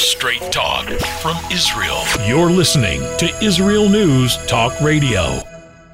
Straight talk from Israel. You're listening to Israel News Talk Radio.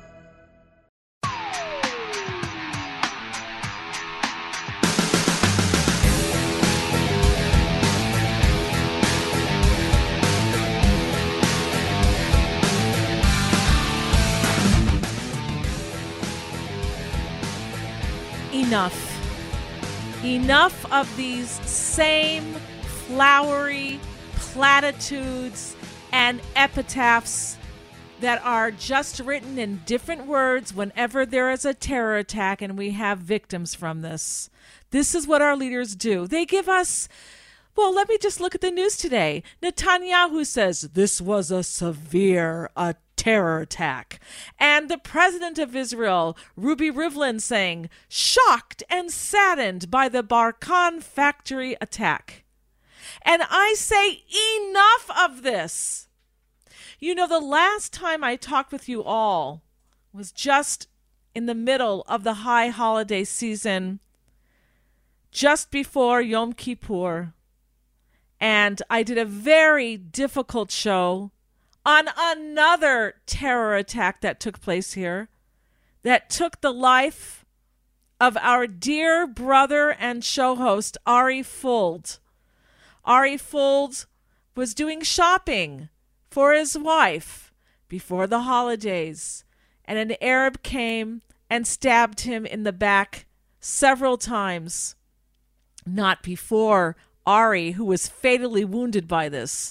Enough of these same flowery platitudes and epitaphs that are just written in different words whenever there is a terror attack and we have victims from this. This is what our leaders do. They give us, well, let me just look at the news today. Netanyahu says this was a severe terror attack. And the president of Israel, Ruby Rivlin, saying, shocked and saddened by the Barkan factory attack. And I say, enough of this. You know, the last time I talked with you all was just in the middle of the high holiday season, just before Yom Kippur. And I did a very difficult show on another terror attack that took place here, that took the life of our dear brother and show host, Ari Fuld. Ari Fuld was doing shopping for his wife before the holidays, and an Arab came and stabbed him in the back several times. Not before Ari, who was fatally wounded by this,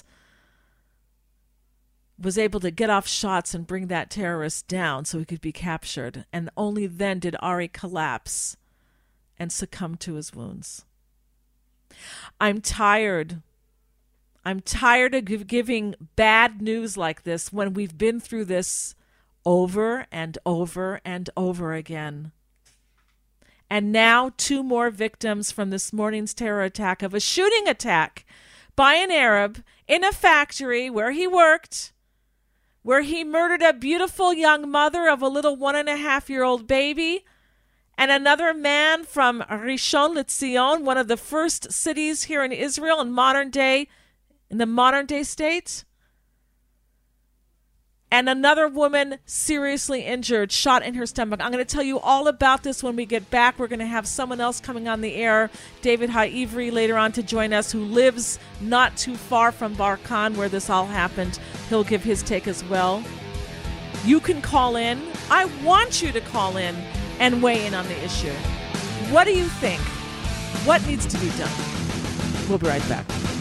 was able to get off shots and bring that terrorist down so he could be captured. And only then did Ari collapse and succumb to his wounds. I'm tired. I'm tired of giving bad news like this when we've been through this over and over and over again. And now 2 more victims from this morning's terror attack of a shooting attack by an Arab in a factory where he worked, where he murdered a beautiful young mother of a little 1.5-year-old baby, and another man from Rishon LeZion, one of the first cities here in Israel in the modern day state. And another woman seriously injured, shot in her stomach. I'm going to tell you all about this when we get back. We're going to have someone else coming on the air, David Ha'ivri, later on to join us, who lives not too far from Barkan, where this all happened. He'll give his take as well. You can call in. I want you to call in and weigh in on the issue. What do you think? What needs to be done? We'll be right back.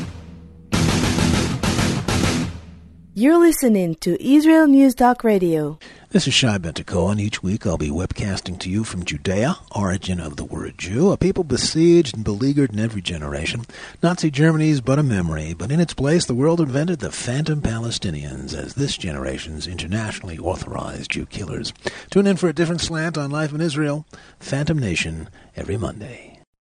You're listening to Israel News Talk Radio. This is Shai Ben-Tekoa, and each week I'll be webcasting to you from Judea, origin of the word Jew, a people besieged and beleaguered in every generation. Nazi Germany is but a memory, but in its place the world invented the phantom Palestinians as this generation's internationally authorized Jew killers. Tune in for a different slant on life in Israel, Phantom Nation, every Monday.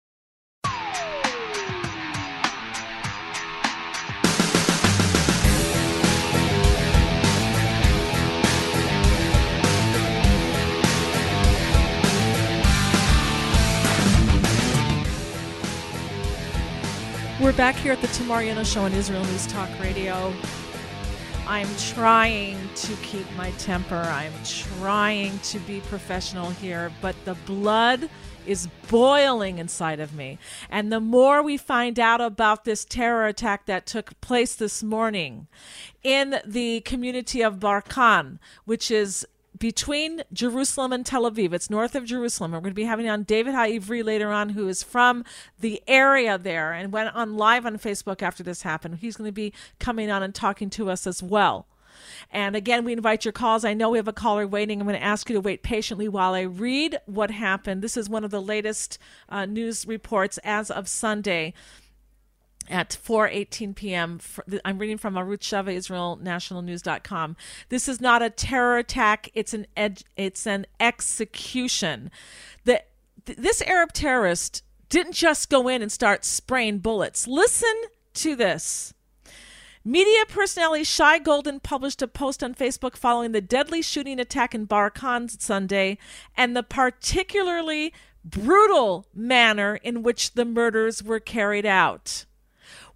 We're back here at the Tamar Yona Show on Israel News Talk Radio. I'm trying to keep my temper. I'm trying to be professional here, but the blood is boiling inside of me. And the more we find out about this terror attack that took place this morning in the community of Barkan, which is between Jerusalem and Tel Aviv. It's north of Jerusalem. We're going to be having on David Ha'ivri later on, who is from the area there and went on live on Facebook after this happened. He's going to be coming on and talking to us as well. And again, we invite your calls. I know we have a caller waiting. I'm going to ask you to wait patiently while I read what happened. This is one of the latest news reports as of Sunday at 4:18 p.m. I'm reading from Arutz Sheva, IsraelNationalNews.com. This is not a terror attack. It's an execution. This Arab terrorist didn't just go in and start spraying bullets. Listen to this. Media personality Shai Golden published a post on Facebook following the deadly shooting attack in Barkan Sunday and the particularly brutal manner in which the murders were carried out.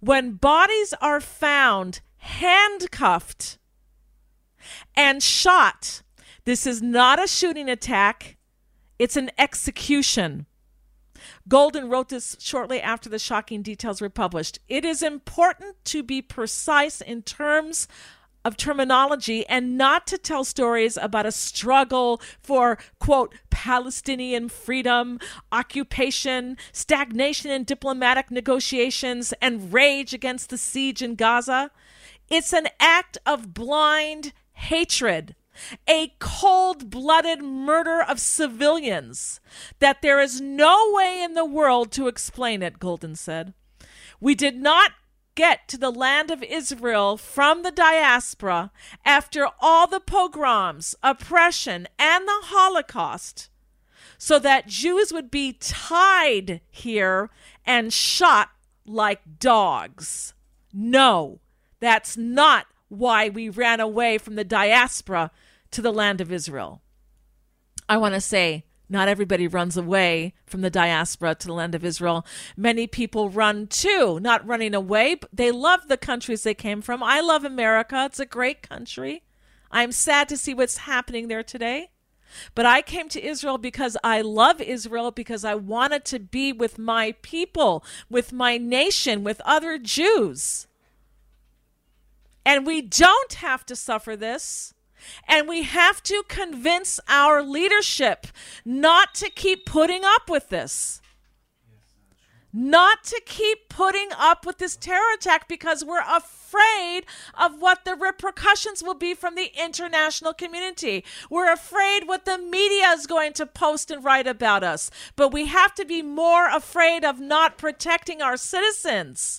When bodies are found handcuffed and shot, this is not a shooting attack, it's an execution. Golden wrote this shortly after the shocking details were published. It is important to be precise in terms of terminology and not to tell stories about a struggle for, quote, Palestinian freedom, occupation, stagnation in diplomatic negotiations, and rage against the siege in Gaza. It's an act of blind hatred, a cold-blooded murder of civilians that there is no way in the world to explain it, Golden said. We did not get to the land of Israel from the diaspora after all the pogroms, oppression, and the Holocaust so that Jews would be tied here and shot like dogs. No, that's not why we ran away from the diaspora to the land of Israel. I want to say, not everybody runs away from the diaspora to the land of Israel. Many people run too, not running away, but they love the countries they came from. I love America. It's a great country. I'm sad to see what's happening there today. But I came to Israel because I love Israel, because I wanted to be with my people, with my nation, with other Jews. And we don't have to suffer this. And we have to convince our leadership not to keep putting up with this. Not to keep putting up with this terror attack because we're afraid of what the repercussions will be from the international community. We're afraid what the media is going to post and write about us. But we have to be more afraid of not protecting our citizens.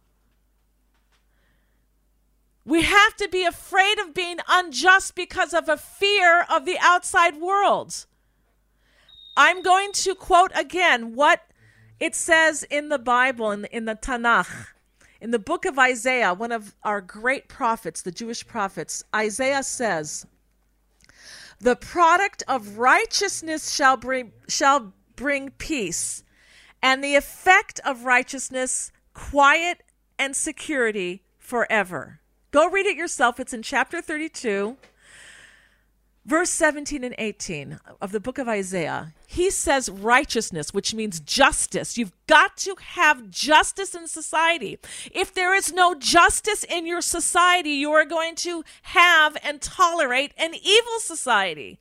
We have to be afraid of being unjust because of a fear of the outside world. I'm going to quote again what it says in the Bible, in the Tanakh, in the book of Isaiah, one of our great prophets, the Jewish prophets. Isaiah says, "The product of righteousness shall bring peace, and the effect of righteousness, quiet and security forever." Go read it yourself. It's in chapter 32, verse 17 and 18 of the book of Isaiah. He says righteousness, which means justice. You've got to have justice in society. If there is no justice in your society, you are going to have and tolerate an evil society.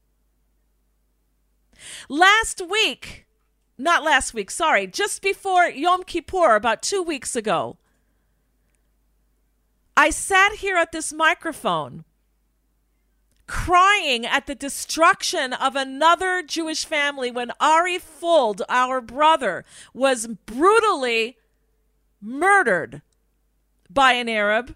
Just before Yom Kippur, about 2 weeks ago, I sat here at this microphone crying at the destruction of another Jewish family when Ari Fuld, our brother, was brutally murdered by an Arab.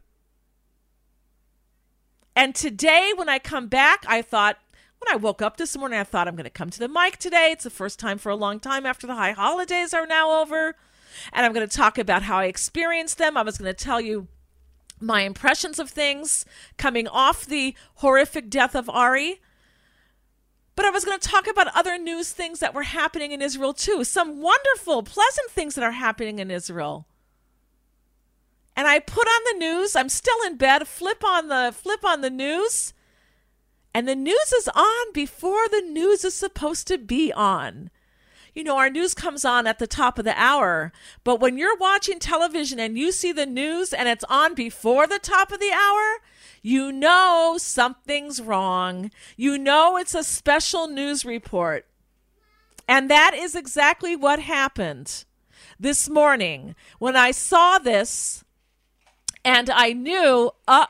And today, when I come back, when I woke up this morning, I thought I'm going to come to the mic today. It's the first time for a long time after the high holidays are now over. And I'm going to talk about how I experienced them. I was going to tell you my impressions of things coming off the horrific death of Ari. But I was going to talk about other news things that were happening in Israel too. Some wonderful, pleasant things that are happening in Israel. And I put on the news. I'm still in bed. Flip on the news. And the news is on before the news is supposed to be on. You know, our news comes on at the top of the hour, but when you're watching television and you see the news and it's on before the top of the hour, you know something's wrong. You know it's a special news report. And that is exactly what happened this morning when I saw this and I knew,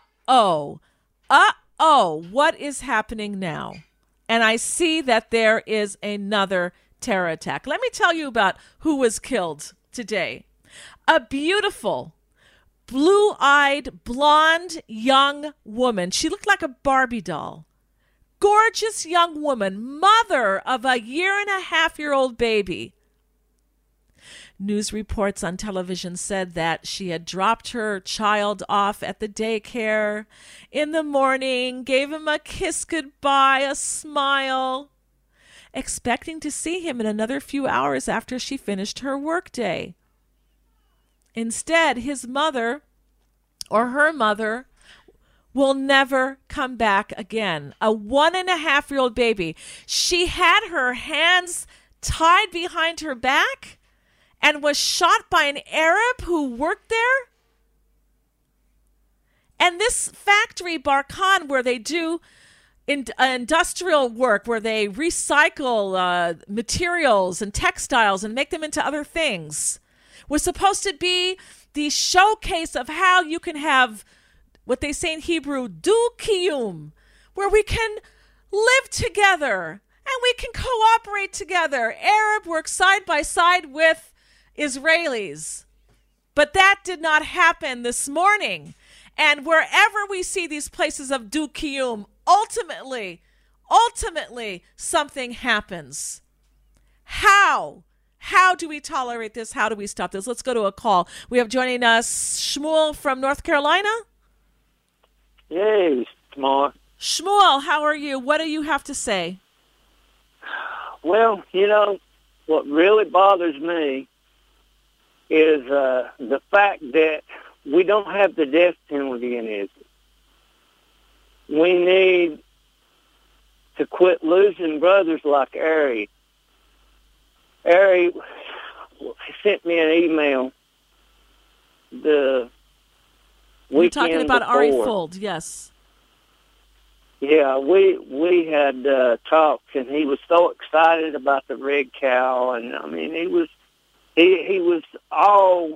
what is happening now? And I see that there is another terror attack. Let me tell you about who was killed today. A beautiful, blue-eyed, blonde young woman. She looked like a Barbie doll. Gorgeous young woman, mother of a 1.5-year-old baby. News reports on television said that she had dropped her child off at the daycare in the morning, gave him a kiss goodbye, a smile, expecting to see him in another few hours after she finished her workday. Instead, his mother or her mother will never come back again. A 1.5-year-old baby. She had her hands tied behind her back and was shot by an Arab who worked there. And this factory, Barkan, where they do industrial work, where they recycle materials and textiles and make them into other things, was supposed to be the showcase of how you can have what they say in Hebrew, du-kiyum, where we can live together and we can cooperate together. Arab work side by side with Israelis. But that did not happen this morning. And wherever we see these places of du-kiyum, ultimately, something happens. How? How do we tolerate this? How do we stop this? Let's go to a call. We have joining us Shmuel from North Carolina. Hey, Smart. Shmuel, how are you? What do you have to say? Well, what really bothers me is the fact that we don't have the death penalty in Israel. We need to quit losing brothers like Ari. Ari sent me an email the We're talking weekend about before. Ari Fold, yes. Yeah, we had talked, and he was so excited about the red cow, and I mean, he was all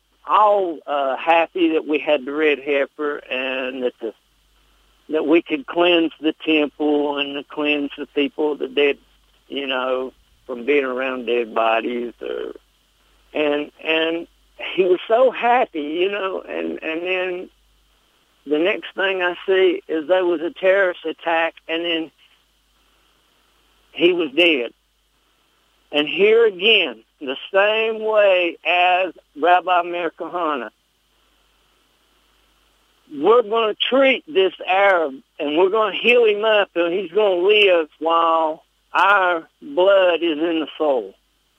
happy that we had the red heifer, and that we could cleanse the temple and to cleanse the people, the dead, from being around dead bodies, and he was so happy, and then the next thing I see is there was a terrorist attack, and then he was dead. And here again, the same way as Rabbi Meir Kahane, we're going to treat this Arab, and we're going to heal him up, and he's going to live while our blood is in the soul.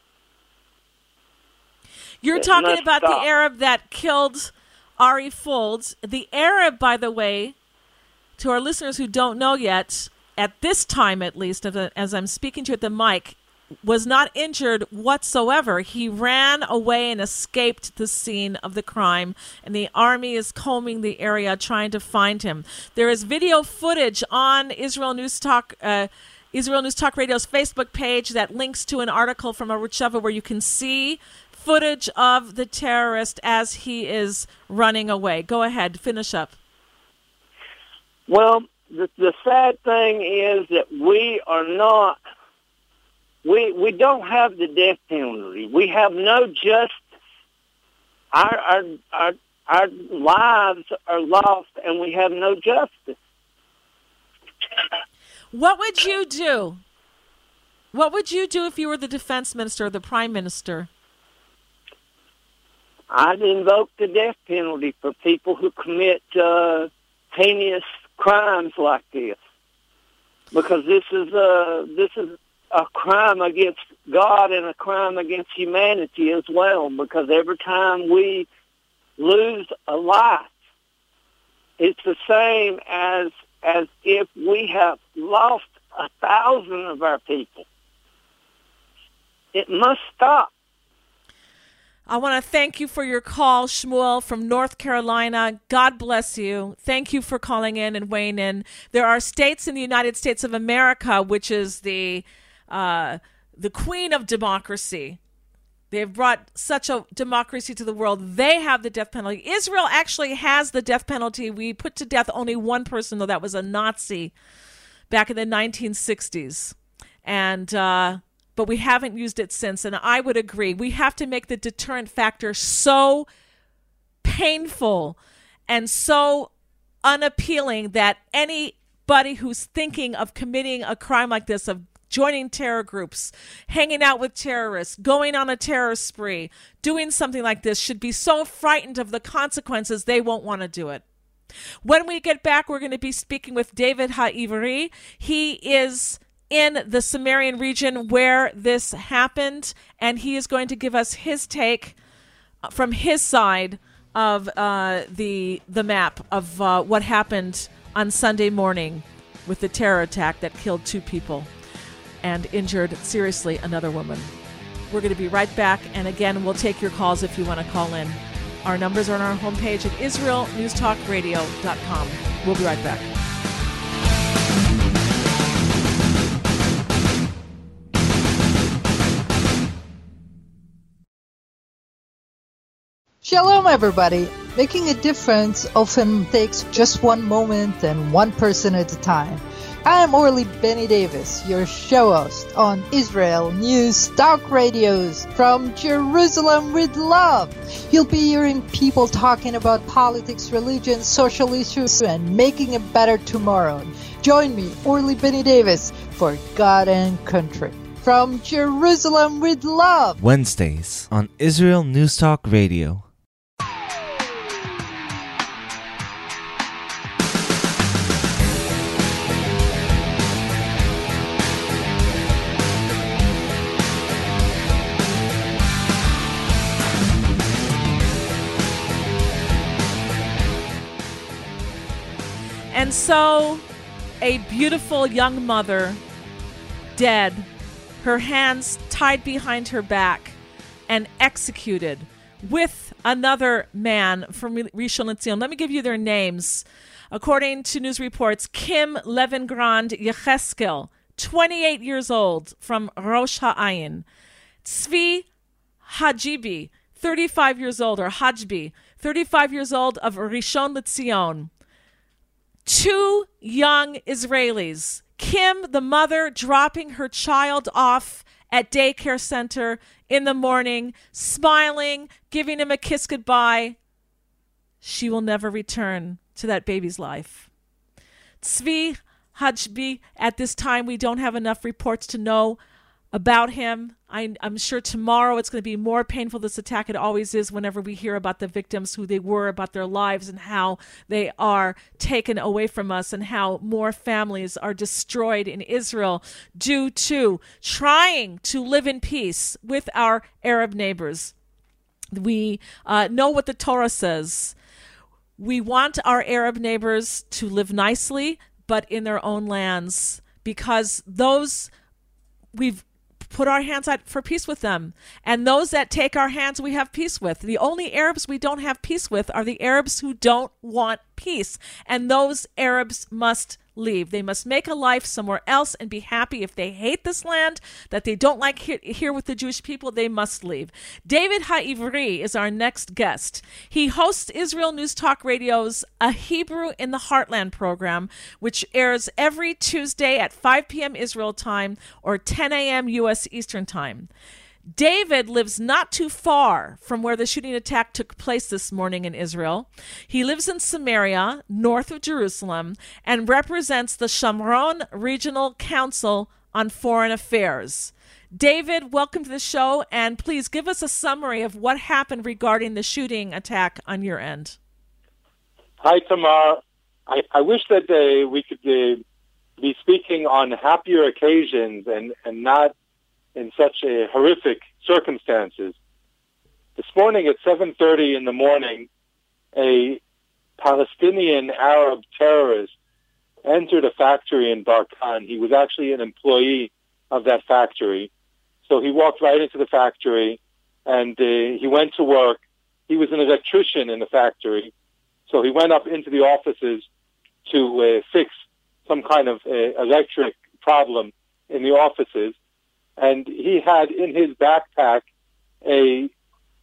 You're talking about the Arab that killed Ari Fold. The Arab, by the way, to our listeners who don't know yet, at this time at least, as I'm speaking to you at the mic, was not injured whatsoever. He ran away and escaped the scene of the crime, and the army is combing the area trying to find him. There is video footage on Israel News Talk Radio's Facebook page that links to an article from Arutz Sheva where you can see footage of the terrorist as he is running away. Go ahead, finish up. Well, the sad thing is that we are not. We don't have the death penalty. We have no justice. Our lives are lost, and we have no justice. What would you do? What would you do if you were the defense minister or the prime minister? I'd invoke the death penalty for people who commit heinous crimes like this, because this is a crime against God and a crime against humanity as well. Because every time we lose a life, it's the same as if we have lost 1,000 of our people. It must stop. I want to thank you for your call, Shmuel from North Carolina. God bless you. Thank you for calling in and weighing in. There are states in the United States of America, which is the queen of democracy. They've brought such a democracy to the world. They have the death penalty. Israel actually has the death penalty. We put to death only one person, though. That was a Nazi back in the 1960s. But we haven't used it since, and I would agree. We have to make the deterrent factor so painful and so unappealing that anybody who's thinking of committing a crime like this, of joining terror groups, hanging out with terrorists, going on a terror spree, doing something like this, should be so frightened of the consequences they won't want to do it. When we get back, we're going to be speaking with David Ha'ivri. He is in the Sumerian region where this happened, and he is going to give us his take from his side of the map of what happened on Sunday morning with the terror attack that killed 2 people and injured seriously another woman. We're going to be right back, and again, we'll take your calls if you want to call in. Our numbers are on our homepage at IsraelNewsTalkRadio.com. We'll be right back. Shalom, everybody. Making a difference often takes just one moment and one person at a time. I am Orly Benny Davis, your show host on Israel News Talk Radios from Jerusalem with love. You'll be hearing people talking about politics, religion, social issues, and making a better tomorrow. Join me, Orly Benny Davis, for God and Country. From Jerusalem with love. Wednesdays on Israel News Talk Radio. And so, a beautiful young mother, dead, her hands tied behind her back, and executed with another man from Rishon LeZion. Let me give you their names. According to news reports, Kim Levengrand Yecheskel, 28 years old, from Rosh Ha'ayin. Tzvi Hajibi, 35 years old, or Hajbi, 35 years old, of Rishon LeZion. 2 young Israelis. Kim, the mother, dropping her child off at daycare center in the morning, smiling, giving him a kiss goodbye. She will never return to that baby's life. Tzvi Hajbi, at this time, we don't have enough reports to know about him. I'm sure tomorrow it's going to be more painful, this attack. It always is whenever we hear about the victims, who they were, about their lives, and how they are taken away from us, and how more families are destroyed in Israel due to trying to live in peace with our Arab neighbors. We know what the Torah says. We want our Arab neighbors to live nicely, but in their own lands, because those we've put our hands out for peace with them. And those that take our hands, we have peace with. The only Arabs we don't have peace with are the Arabs who don't want peace. And those Arabs must leave. They must make a life somewhere else and be happy. If they hate this land that they don't like here with the Jewish people, they must leave. David Ha'ivri is our next guest. He hosts Israel News Talk Radio's A Hebrew in the Heartland program, which airs every Tuesday at 5 p.m. Israel time or 10 a.m. U.S. Eastern time. David lives not too far from where the shooting attack took place this morning in Israel. He lives in Samaria, north of Jerusalem, and represents the Shamron Regional Council on Foreign Affairs. David, welcome to the show, and please give us a summary of what happened regarding the shooting attack on your end. Hi, Tamar. I wish that we could be speaking on happier occasions and not in such horrific circumstances. This morning at 7:30 in the morning, a Palestinian Arab terrorist entered a factory in Barkan. He was actually an employee of that factory. So he walked right into the factory and he went to work. He was an electrician in the factory. So he went up into the offices to fix some kind of electric problem in the offices. And he had in his backpack a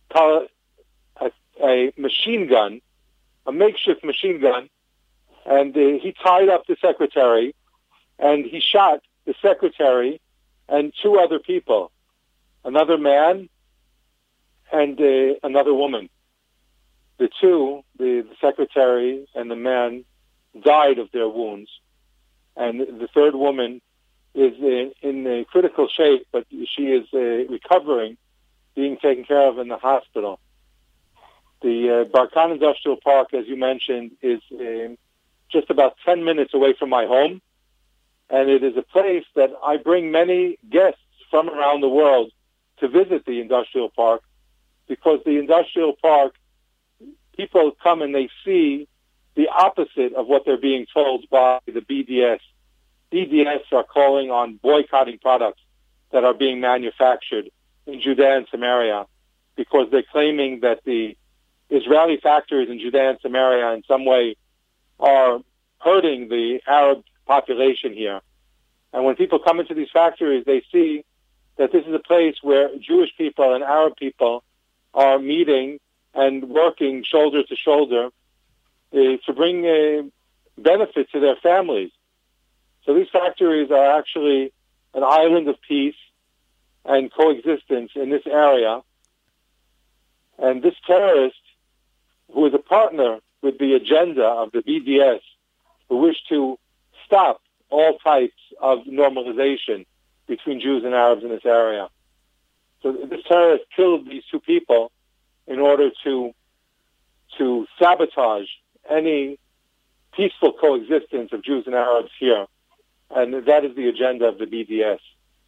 machine gun, a makeshift machine gun, and he tied up the secretary, and he shot the secretary and 2 other people, another man and another woman. The 2, the secretary and the man, died of their wounds, and the 3rd woman is in a critical shape, but she is recovering, being taken care of in the hospital. The Barkan Industrial Park, as you mentioned, is just about 10 minutes away from my home, and it is a place that I bring many guests from around the world to visit the industrial park because the industrial park, people come and they see the opposite of what they're being told by the BDS. BDS are calling on boycotting products that are being manufactured in Judea and Samaria because they're claiming that the Israeli factories in Judea and Samaria in some way are hurting the Arab population here. And when people come into these factories, they see that this is a place where Jewish people and Arab people are meeting and working shoulder to shoulder to bring benefit to their families. So these factories are actually an island of peace and coexistence in this area. And this terrorist, who is a partner with the agenda of the BDS, who wish to stop all types of normalization between Jews and Arabs in this area. So this terrorist killed these two people in order to sabotage any peaceful coexistence of Jews and Arabs here. And that is the agenda of the BDS.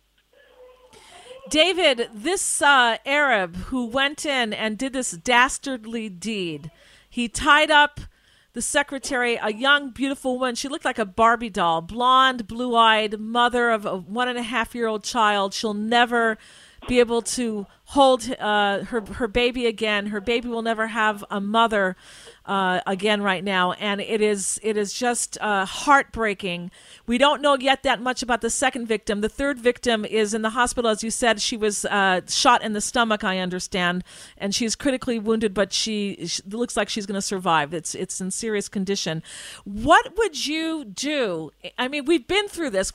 David, this Arab who went in and did this dastardly deed, he tied up the secretary, a young, beautiful woman. She looked like a Barbie doll, blonde, blue-eyed, mother of a 1.5-year-old child. She'll never be able to hold her baby again. Her baby will never have a mother again right now, and it is just heartbreaking. We don't know yet that much about the second victim. The third victim is in the hospital, as you said. She was shot in the stomach, I understand, and she's critically wounded, but she looks like she's going to survive. It's in serious condition. What would you do? I mean, we've been through this.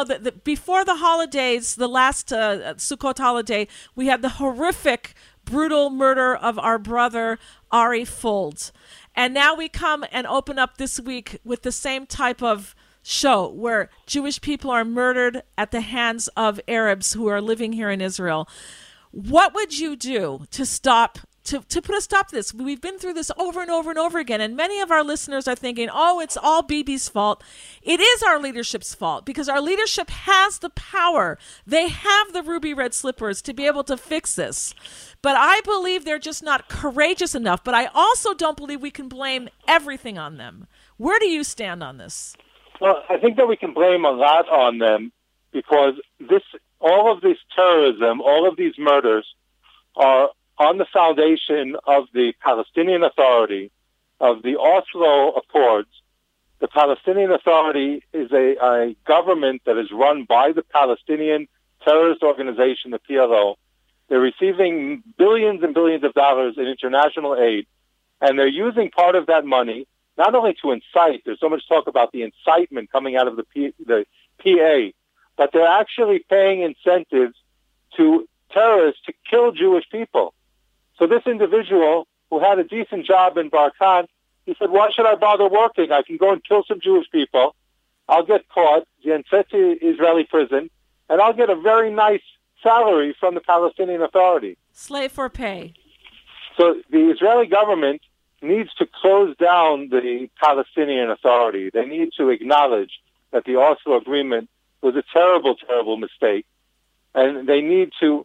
Before the holidays, the last Sukkot holiday, we had the horrific, brutal murder of our brother Ari Folds. And now we come and open up this week with the same type of show where Jewish people are murdered at the hands of Arabs who are living here in Israel. What would you do to stop, to put a stop to this? We've been through this over and over and over again, and many of our listeners are thinking, oh, it's all Bibi's fault. It is our leadership's fault because our leadership has the power. They have the ruby red slippers to be able to fix this. But I believe they're just not courageous enough. But I also don't believe we can blame everything on them. Where do you stand on this? Well, I think that we can blame a lot on them because all of this terrorism, all of these murders are on the foundation of the Palestinian Authority, of the Oslo Accords. The Palestinian Authority is a government that is run by the Palestinian terrorist organization, the PLO. They're receiving billions and billions of dollars in international aid, and they're using part of that money not only to incite. There's so much talk about the incitement coming out of the PA, but they're actually paying incentives to terrorists to kill Jewish people. So this individual who had a decent job in Barkan, he said, why should I bother working? I can go and kill some Jewish people. I'll get caught, get sent to Israeli prison, and I'll get a very nice salary from the Palestinian Authority. Slave for pay. So the Israeli government needs to close down the Palestinian Authority. They need to acknowledge that the Oslo Agreement was a terrible, terrible mistake, and they need to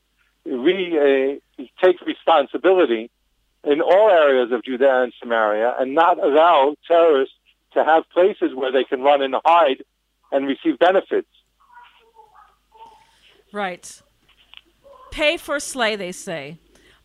take responsibility in all areas of Judea and Samaria and not allow terrorists to have places where they can run and hide and receive benefits. Right. Pay for slay, they say.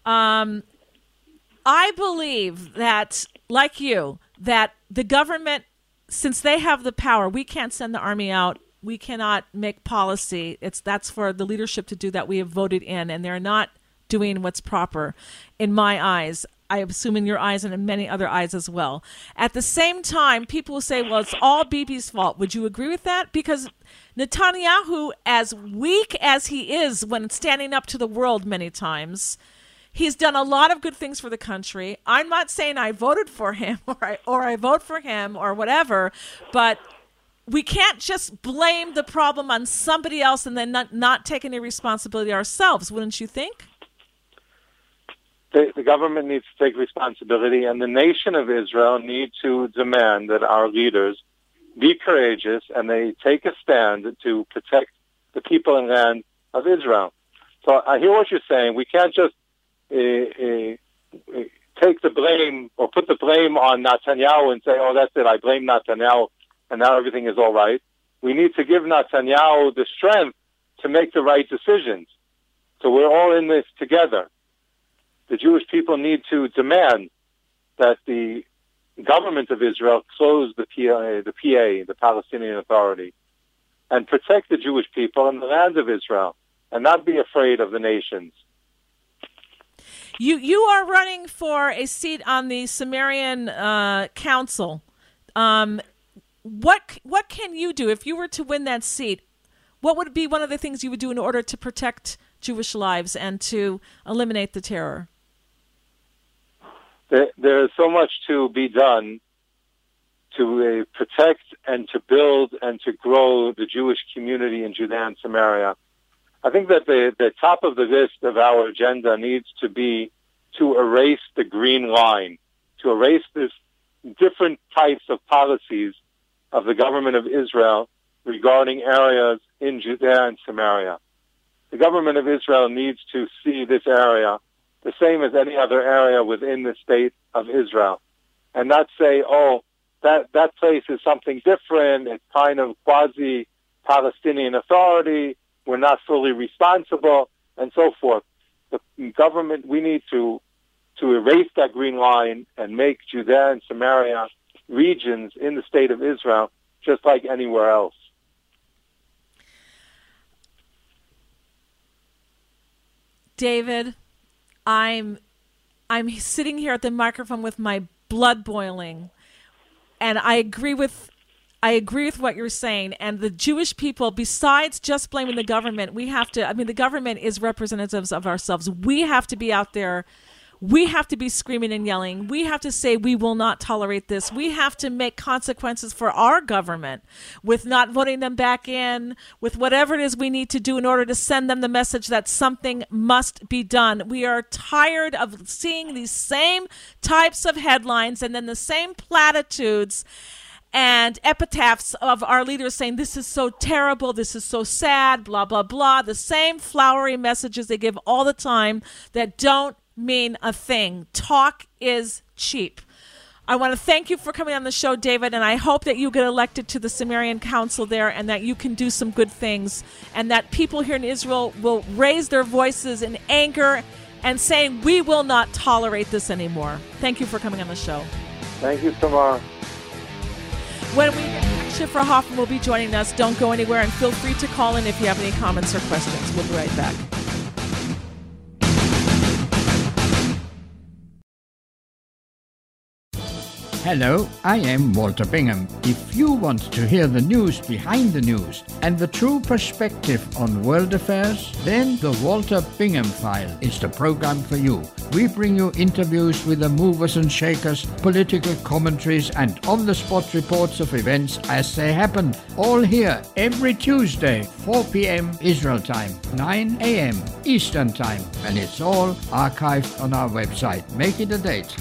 I believe that, like you, that the government, since they have the power, we can't send the army out. We cannot make policy. That's for the leadership to do that. We have voted in, and they're not doing what's proper in my eyes. I assume in your eyes and in many other eyes as well. At the same time, people will say, well, it's all Bibi's fault. Would you agree with that? Because Netanyahu, as weak as he is when standing up to the world many times, he's done a lot of good things for the country. I'm not saying I voted for him or I vote for him or whatever, but we can't just blame the problem on somebody else and then not take any responsibility ourselves, wouldn't you think? The government needs to take responsibility, and the nation of Israel needs to demand that our leaders be courageous and they take a stand to protect the people and land of Israel. So I hear what you're saying. We can't just take the blame or put the blame on Netanyahu and say, oh, that's it, I blame Netanyahu, and now everything is all right. We need to give Netanyahu the strength to make the right decisions. So we're all in this together. The Jewish people need to demand that the government of Israel close the PA, the Palestinian Authority, and protect the Jewish people and the land of Israel, and not be afraid of the nations. You are running for a seat on the Sumerian Council. What can you do if you were to win that seat? What would be one of the things you would do in order to protect Jewish lives and to eliminate the terror? There is so much to be done to protect and to build and to grow the Jewish community in Judea and Samaria. I think that the top of the list of our agenda needs to be to erase the green line, to erase this different types of policies of the government of Israel regarding areas in Judea and Samaria. The government of Israel needs to see this area the same as any other area within the state of Israel, and not say, oh, that place is something different, it's kind of quasi-Palestinian Authority, we're not fully responsible, and so forth. The government, we need to erase that green line and make Judea and Samaria regions in the state of Israel just like anywhere else. David, I'm sitting here at the microphone with my blood boiling, and I agree with what you're saying. And the Jewish people, besides just blaming the government, the government is representatives of ourselves. We have to be out there. We have to be screaming and yelling. We have to say we will not tolerate this. We have to make consequences for our government with not voting them back in, with whatever it is we need to do in order to send them the message that something must be done. We are tired of seeing these same types of headlines and then the same platitudes and epitaphs of our leaders saying this is so terrible, this is so sad, blah, blah, blah. The same flowery messages they give all the time that don't mean a thing. Talk is cheap. I want to thank you for coming on the show, David, and I hope that you get elected to the Sumerian Council there and that you can do some good things and that people here in Israel will raise their voices in anger and saying we will not tolerate this anymore. Thank you for coming on the show. Thank you, Tamar. When we get back, Shifra Hoffman will be joining us. Don't go anywhere and feel free to call in if you have any comments or questions. We'll be right back. Hello, I am Walter Bingham. If you want to hear the news behind the news and the true perspective on world affairs, then the Walter Bingham File is the program for you. We bring you interviews with the movers and shakers, political commentaries, and on-the-spot reports of events as they happen. All here every Tuesday, 4 p.m. Israel time, 9 a.m. Eastern time. And it's all archived on our website. Make it a date.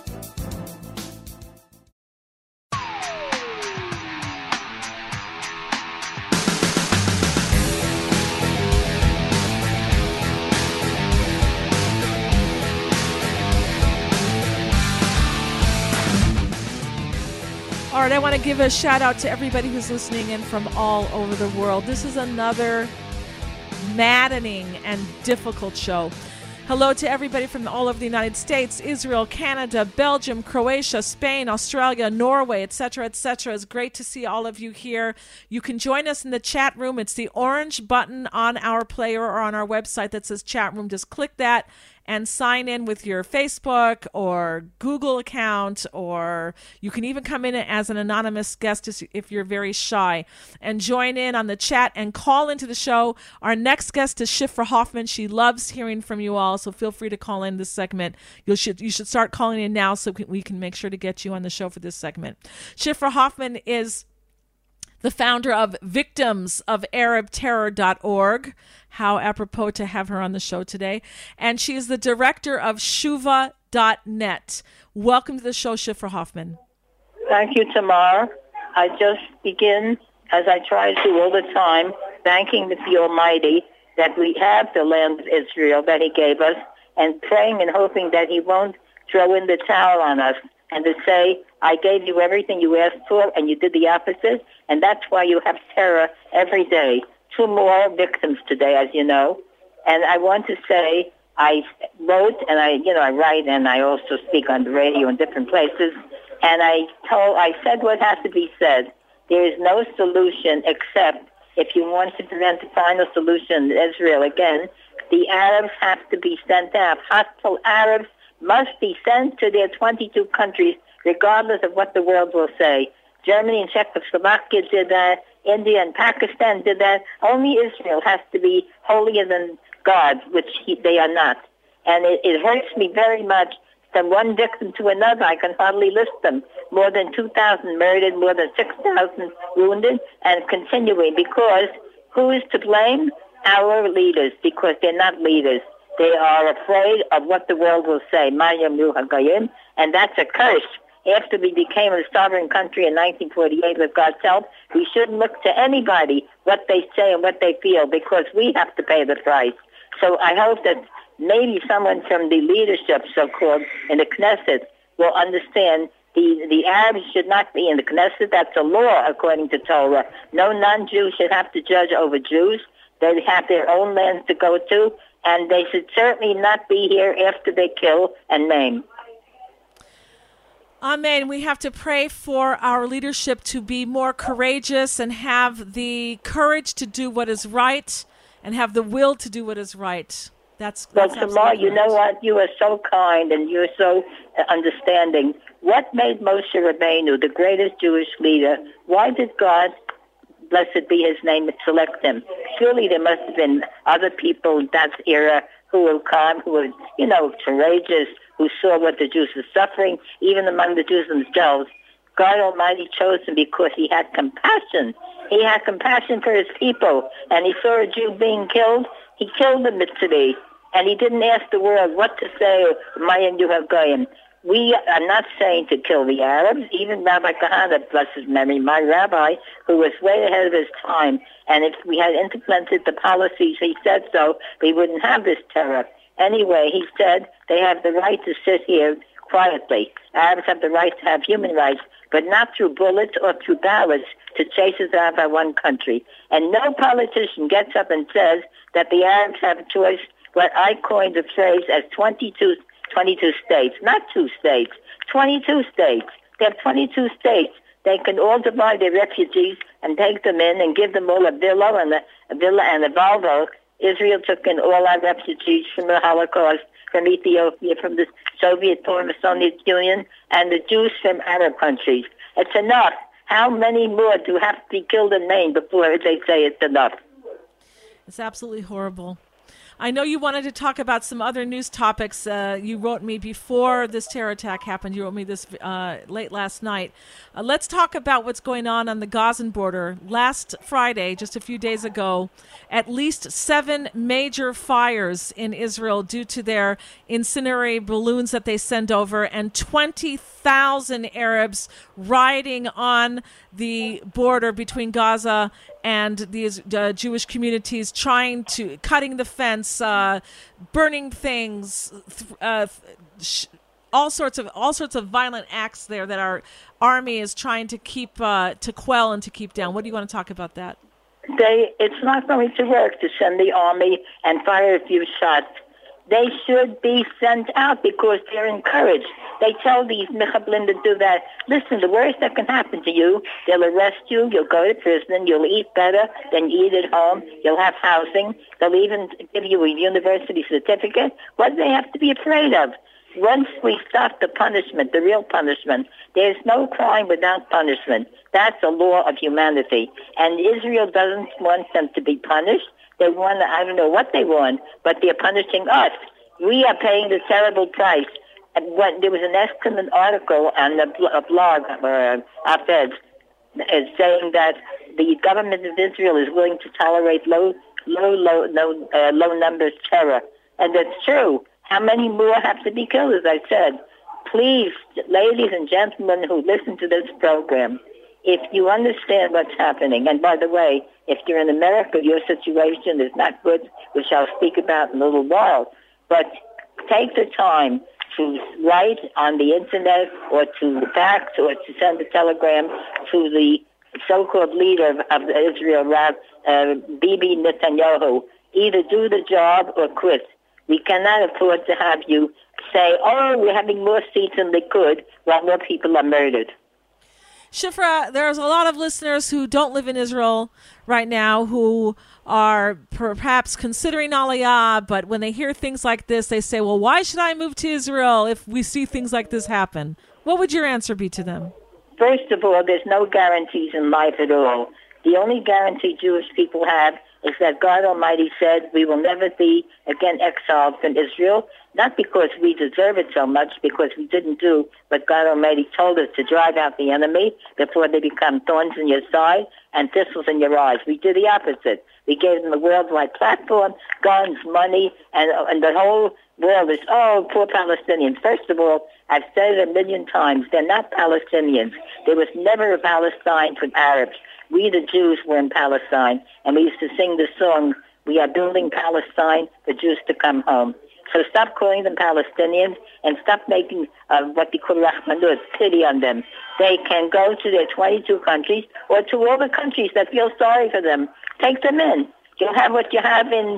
All right, I want to give a shout out to everybody who's listening in from all over the world. This is another maddening and difficult show. Hello to everybody from all over the United States, Israel, Canada, Belgium, Croatia, Spain, Australia, Norway, etc., etc. It's great to see all of you here. You can join us in the chat room. It's the orange button on our player or on our website that says chat room. Just click that and sign in with your Facebook or Google account, or you can even come in as an anonymous guest if you're very shy, and join in on the chat and call into the show. Our next guest is Shifra Hoffman. She loves hearing from you all, so feel free to call in this segment. You should start calling in now so we can make sure to get you on the show for this segment. Shifra Hoffman is the founder of victimsofArabTerror.org. How apropos to have her on the show today. And she is the director of Shuva.net. Welcome to the show, Shifra Hoffman. Thank you, Tamar. I just begin, as I try to do all the time, thanking the Almighty that we have the land of Israel that He gave us, and praying and hoping that he won't throw in the towel on us and to say, I gave you everything you asked for and you did the opposite, and that's why you have terror every day. 2 more victims today, as you know. And I want to say, I wrote and I write and I also speak on the radio in different places, and I said what has to be said. There is no solution except if you want to prevent the final solution in Israel again, the Arabs have to be sent out. Hostile Arabs must be sent to their 22 countries, regardless of what the world will say. Germany and Czechoslovakia did that. India and Pakistan did that. Only Israel has to be holier than God, which they are not. And it hurts me very much from one victim to another. I can hardly list them. More than 2,000 murdered, more than 6,000 wounded, and continuing. Because who is to blame? Our leaders, because they're not leaders. They are afraid of what the world will say. And that's a curse. After we became a sovereign country in 1948 with God's help, we shouldn't look to anybody what they say and what they feel, because we have to pay the price. So I hope that maybe someone from the leadership, so-called, in the Knesset will understand the Arabs should not be in the Knesset. That's a law according to Torah. No non-Jew should have to judge over Jews. They have their own lands to go to, and they should certainly not be here after they kill and maim. Amen. We have to pray for our leadership to be more courageous and have the courage to do what is right and have the will to do what is right. That's Tamar, you know what? You are so kind and you're so understanding. What made Moshe Rabbeinu the greatest Jewish leader? Why did God, blessed be his name, select him? Surely there must have been other people in that era who were calm, who were, courageous, who saw what the Jews were suffering, even among the Jews themselves. God Almighty chose him because he had compassion. He had compassion for his people, and he saw a Jew being killed. He killed the Mitzvah, and he didn't ask the world what to say, Mayan Yuhagayim. We are not saying to kill the Arabs. Even Rabbi Kahana, bless his memory, my rabbi, who was way ahead of his time, and if we had implemented the policies he said so, we wouldn't have this terror. Anyway, he said they have the right to sit here quietly. Arabs have the right to have human rights, but not through bullets or through ballots to chase us out of one country. And no politician gets up and says that the Arabs have a choice, what I coined the phrase as 22 states, not 2 states, 22 states. They have 22 states. They can all divide their refugees and take them in and give them all a villa and a Volvo. Israel took in all our refugees from the Holocaust, from Ethiopia, from the former Soviet Union, and the Jews from Arab countries. It's enough. How many more do have to be killed and maimed before they say it's enough? It's absolutely horrible. I know you wanted to talk about some other news topics. You wrote me before this terror attack happened. You wrote me this late last night. Let's talk about what's going on the Gazan border. Last Friday, just a few days ago, at least 7 major fires in Israel due to their incendiary balloons that they send over, and 20,000 Arabs rioting on the border between Gaza and these Jewish communities, cutting the fence, burning things, all sorts of violent acts there that our army is trying to to quell and to keep down. What do you want to talk about that? It's not going to work to send the army and fire a few shots. They should be sent out because they're encouraged. They tell these Mechablim to do that. Listen, the worst that can happen to you, they'll arrest you, you'll go to prison, you'll eat better than you eat at home, you'll have housing, they'll even give you a university certificate. What do they have to be afraid of? Once we stop the punishment, the real punishment, there's no crime without punishment. That's a law of humanity. And Israel doesn't want them to be punished. They want, I don't know what they want, but they're punishing us. We are paying the terrible price. And when there was an excellent article on a blog, op-ed, saying that the government of Israel is willing to tolerate low numbers terror. And that's true. How many more have to be killed, as I said? Please, ladies and gentlemen who listen to this program, if you understand what's happening, and by the way, if you're in America, your situation is not good, which I'll speak about in a little while, but take the time to write on the internet or to fax or to send a telegram to the so-called leader of Israel, Bibi Netanyahu. Either do the job or quit. We cannot afford to have you say, oh, we're having more seats than they could while more people are murdered. Shifra, there's a lot of listeners who don't live in Israel right now who are perhaps considering Aliyah, but when they hear things like this, they say, well, why should I move to Israel if we see things like this happen? What would your answer be to them? First of all, there's no guarantees in life at all. The only guarantee Jewish people have is that God Almighty said we will never be again exiled from Israel, not because we deserve it so much, because we didn't do what God Almighty told us to drive out the enemy before they become thorns in your side and thistles in your eyes. We did the opposite. We gave them a worldwide platform, guns, money, and the whole world is, oh, poor Palestinians. First of all, I've said it 1,000,000 times, they're not Palestinians. There was never a Palestine for Arabs. We, the Jews, were in Palestine, and we used to sing the song, we are building Palestine for Jews to come home. So stop calling them Palestinians and stop making what we call Rahmanut, pity on them. They can go to their 22 countries or to all the countries that feel sorry for them. Take them in. You'll have what you have in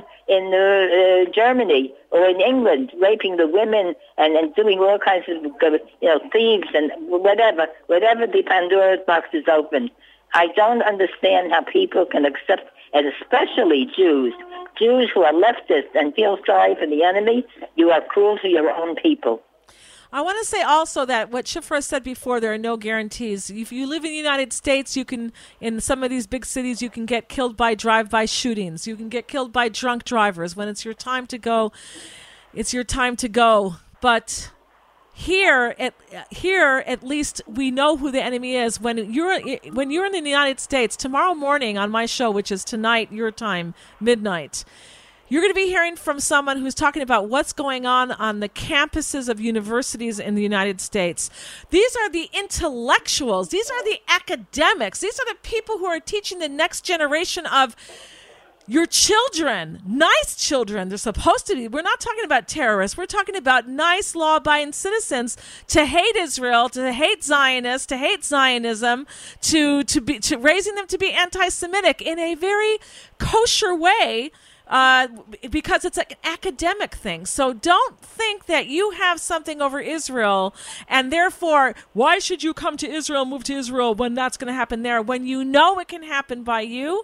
Germany or in England, raping the women and doing all kinds of thieves and whatever the Pandora's box is open. I don't understand how people can accept, and especially Jews who are leftists and feel sorry for the enemy. You are cruel to your own people. I want to say also that what Shifra said before, there are no guarantees. If you live in the United States, you can, in some of these big cities, you can get killed by drive-by shootings. You can get killed by drunk drivers. When it's your time to go, it's your time to go. But here at least we know who the enemy is. When you're in the United States, tomorrow morning on my show, which is tonight, your time, midnight, you're going to be hearing from someone who's talking about what's going on the campuses of universities in the United States. These are the intellectuals. These are the academics. These are the people who are teaching the next generation of your children, nice children. They're supposed to be. We're not talking about terrorists. We're talking about nice, law-abiding citizens to hate Israel, to hate Zionists, to hate Zionism, to raising them to be anti-Semitic in a very kosher way. Because it's an academic thing. So don't think that you have something over Israel and therefore why should you come to Israel, move to Israel when that's going to happen there, when you know it can happen by you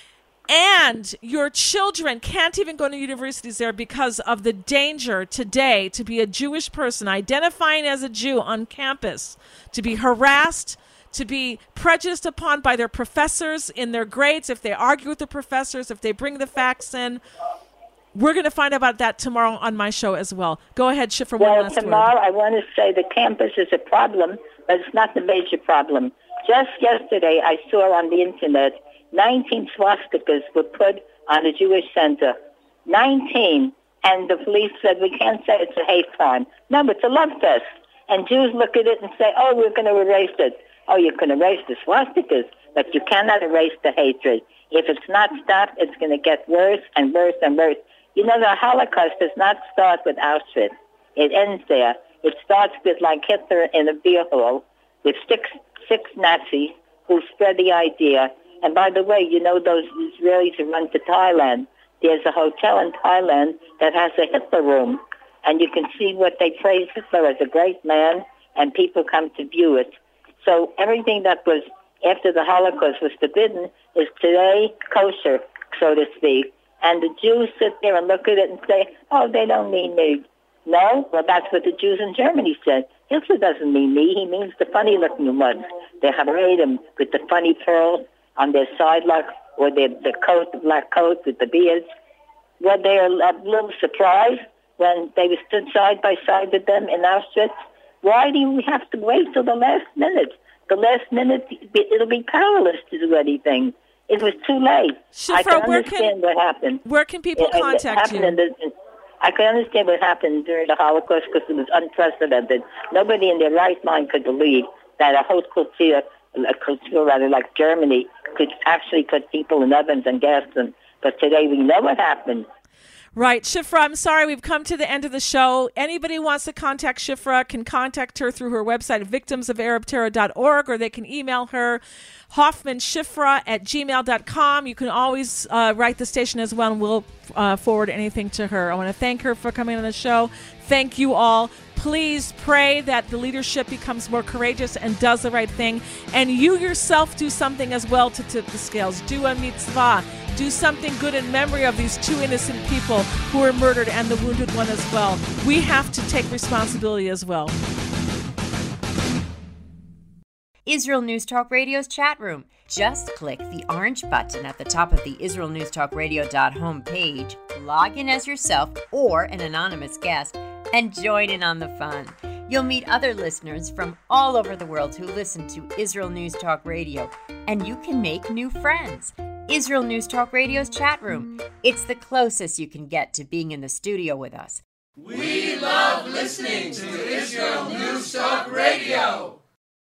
and your children can't even go to universities there because of the danger today to be a Jewish person identifying as a Jew on campus, to be harassed, to be prejudiced upon by their professors in their grades, if they argue with the professors, if they bring the facts in. We're going to find out about that tomorrow on my show as well. Go ahead, Shifra, one last word. Tomorrow I want to say the campus is a problem, but it's not the major problem. Just yesterday I saw on the internet 19 swastikas were put on the Jewish Center. 19. And the police said, we can't say it's a hate crime. No, but it's a love fest. And Jews look at it and say, oh, we're going to erase it. Oh, you can erase the swastikas, but you cannot erase the hatred. If it's not stopped, it's going to get worse and worse and worse. You know, the Holocaust does not start with Auschwitz. It ends there. It starts with, like Hitler in a beer hall with six Nazis who spread the idea. And by the way, you know those Israelis who run to Thailand. There's a hotel in Thailand that has a Hitler room. And you can see what they praise Hitler as a great man, and people come to view it. So everything that was after the Holocaust was forbidden is today kosher, so to speak. And the Jews sit there and look at it and say, oh, they don't mean me. No? Well, that's what the Jews in Germany said. Hitler doesn't mean me. He means the funny-looking ones. The Haredim with the funny pearls on their side lock or the coat, the black coat with the beards. Were they a little surprised when they stood side by side with them in Auschwitz? Why do we have to wait till the last minute? The last minute, it'll be powerless to do anything. It was too late. Shifra, I can understand what happened. Where can people contact you? I can understand what happened during the Holocaust because it was unprecedented. Nobody in their right mind could believe that a whole culture like Germany could actually put people in ovens and gas them. But today we know what happened. Right. Shifra, I'm sorry, we've come to the end of the show. Anybody who wants to contact Shifra can contact her through her website, victimsofarabterror.org, or they can email her, hoffmanshifra@gmail.com. You can always write the station as well, and we'll forward anything to her. I want to thank her for coming on the show. Thank you all. Please pray that the leadership becomes more courageous and does the right thing. And you yourself do something as well to tip the scales. Do a mitzvah. Do something good in memory of these two innocent people who were murdered and the wounded one as well. We have to take responsibility as well. Israel News Talk Radio's chat room. Just click the orange button at the top of the IsraelNewsTalkRadio.home page, log in as yourself or an anonymous guest, and join in on the fun. You'll meet other listeners from all over the world who listen to Israel News Talk Radio, and you can make new friends. Israel News Talk Radio's chat room. It's the closest you can get to being in the studio with us. We love listening to Israel News Talk Radio.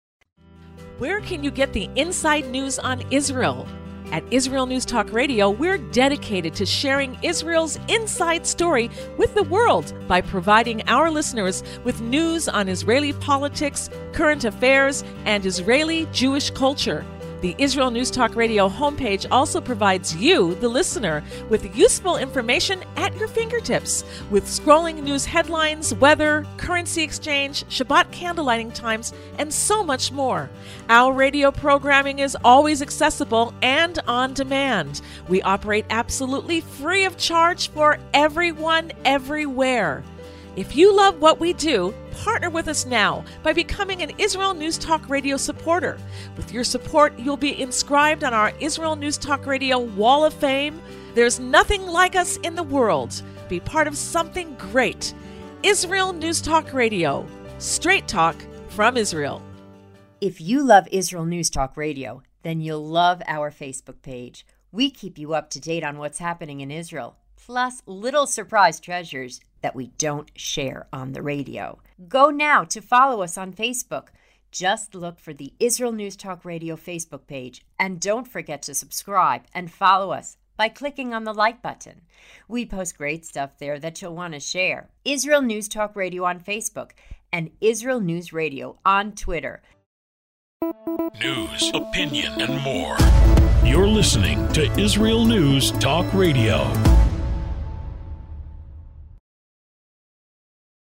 Where can you get the inside news on Israel? At Israel News Talk Radio, we're dedicated to sharing Israel's inside story with the world by providing our listeners with news on Israeli politics, current affairs, and Israeli Jewish culture. The Israel News Talk Radio homepage also provides you, the listener, with useful information at your fingertips, with scrolling news headlines, weather, currency exchange, Shabbat candlelighting times, and so much more. Our radio programming is always accessible and on demand. We operate absolutely free of charge for everyone, everywhere. If you love what we do, partner with us now by becoming an Israel News Talk Radio supporter. With your support, you'll be inscribed on our Israel News Talk Radio Wall of Fame. There's nothing like us in the world. Be part of something great. Israel News Talk Radio. Straight talk from Israel. If you love Israel News Talk Radio, then you'll love our Facebook page. We keep you up to date on what's happening in Israel, plus little surprise treasures that we don't share on the radio. Go now to follow us on Facebook. Just look for the Israel News Talk Radio Facebook page, and don't forget to subscribe and follow us by clicking on the like button. We post great stuff there that you'll want to share. Israel News Talk Radio on Facebook and Israel News Radio on Twitter. News, opinion, and more. You're listening to Israel News Talk Radio.